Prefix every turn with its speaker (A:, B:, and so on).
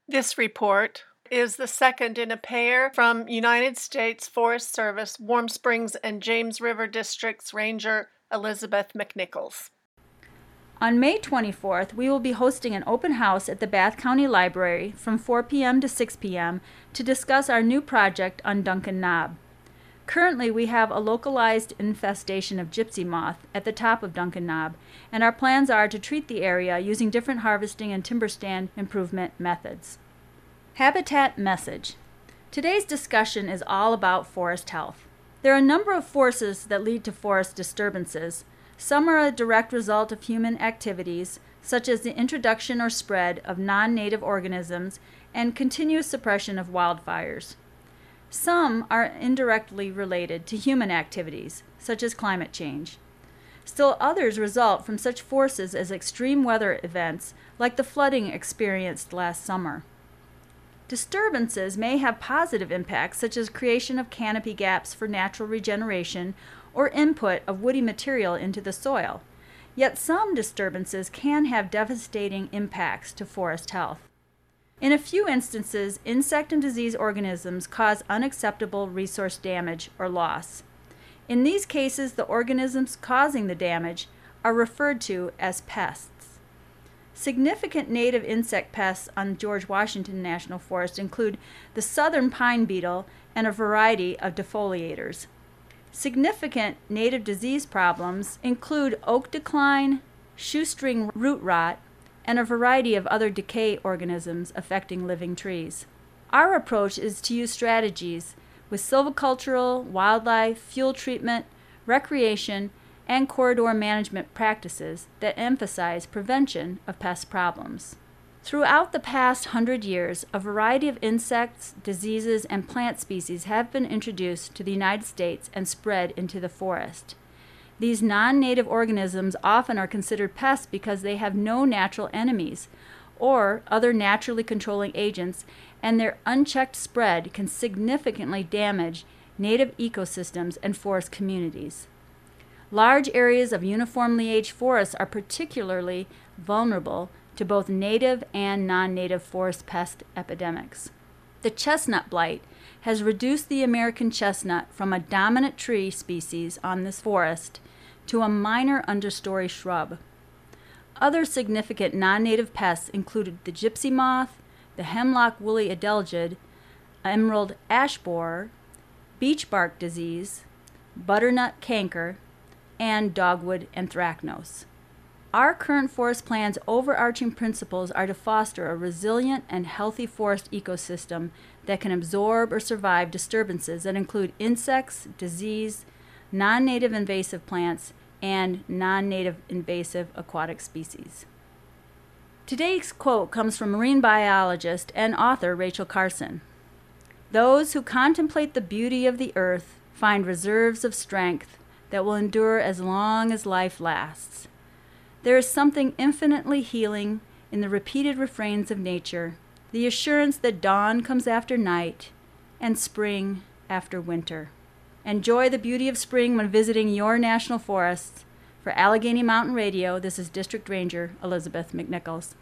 A: This report is the second in a pair from United States Forest Service, Warm Springs and James River District's Ranger Elizabeth McNichols.
B: On May 24th, we will be hosting an open house at the Bath County Library from 4 p.m. to 6 p.m. to discuss our new project on Duncan Knob. Currently, we have a localized infestation of gypsy moth at the top of Duncan Knob, and our plans are to treat the area using different harvesting and timber stand improvement methods. Habitat message. Today's discussion is all about forest health. There are a number of forces that lead to forest disturbances. Some are a direct result of human activities, such as the introduction or spread of non-native organisms and continuous suppression of wildfires. Some are indirectly related to human activities, such as climate change. Still others result from such forces as extreme weather events, like the flooding experienced last summer. Disturbances may have positive impacts, such as creation of canopy gaps for natural regeneration or input of woody material into the soil. Yet some disturbances can have devastating impacts to forest health. In a few instances, insect and disease organisms cause unacceptable resource damage or loss. In these cases, the organisms causing the damage are referred to as pests. Significant native insect pests on George Washington National Forest include the southern pine beetle and a variety of defoliators. Significant native disease problems include oak decline, shoestring root rot, and a variety of other decay organisms affecting living trees. Our approach is to use strategies with silvicultural, wildlife, fuel treatment, recreation, and corridor management practices that emphasize prevention of pest problems. Throughout the past 100 years, a variety of insects, diseases, and plant species have been introduced to the United States and spread into the forest. These non-native organisms often are considered pests because they have no natural enemies or other naturally controlling agents, and their unchecked spread can significantly damage native ecosystems and forest communities. Large areas of uniformly aged forests are particularly vulnerable to both native and non-native forest pest epidemics. The chestnut blight has reduced the American chestnut from a dominant tree species on this forest to a minor understory shrub. Other significant non-native pests included the gypsy moth, the hemlock woolly adelgid, emerald ash borer, beech bark disease, butternut canker, and dogwood anthracnose. Our current forest plan's overarching principles are to foster a resilient and healthy forest ecosystem that can absorb or survive disturbances that include insects, disease, non-native invasive plants, and non-native invasive aquatic species. Today's quote comes from marine biologist and author Rachel Carson. "Those who contemplate the beauty of the earth find reserves of strength that will endure as long as life lasts. There is something infinitely healing in the repeated refrains of nature, the assurance that dawn comes after night and spring after winter." Enjoy the beauty of spring when visiting your national forests. For Allegheny Mountain Radio, this is District Ranger Elizabeth McNichols.